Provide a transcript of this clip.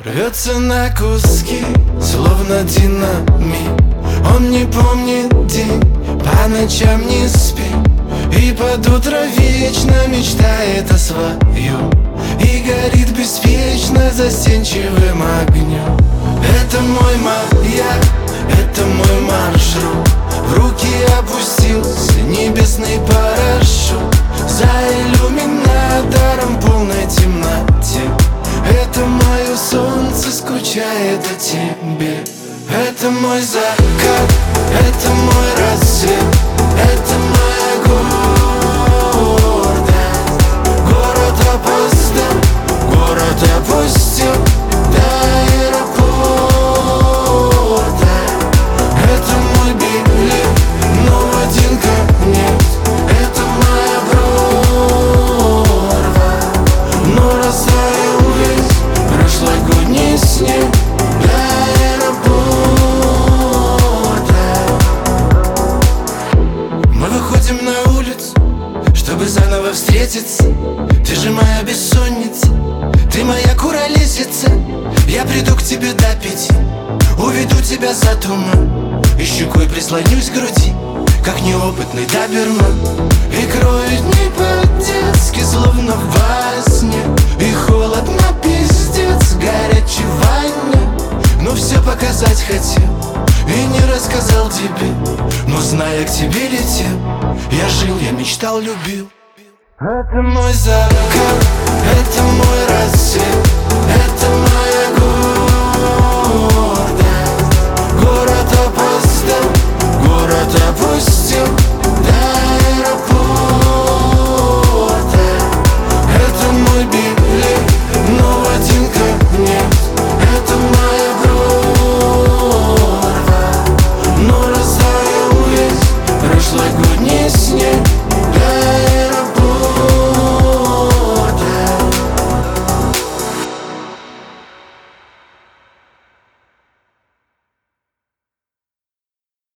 Рвется на куски, словно динамит. Он не помнит день, по ночам не спит, и под утро вечно мечтает о своем, и горит беспечно застенчивым огнем. Это мой маяк, это мой маршрут. В руки опустился небесный парашют. За иллюминатором полной темноте это мое солнце скучает о тебе. Это мой закат, это мой рассвет, это моя гордость. Город опустел, город опустел до аэропорта. Это мой билет, но в один конец. Это моя прорва, но растаял весь прошлогодний снег до аэропорта. Мы выходим на улицу, чтобы заново встретиться. Ты же моя бессонница, ты моя куролесица. Я приду к тебе до 5, уведу тебя за туман, и щекой прислонюсь к груди, как неопытный доберман. И кроет не по-детски, словно во сне, и холодно пиздец, горячий в ванне. Но все показать хотел и не рассказал тебе, но зная, к тебе летел. Я жил, я мечтал, любил. Это мой закат, это мой рассвет,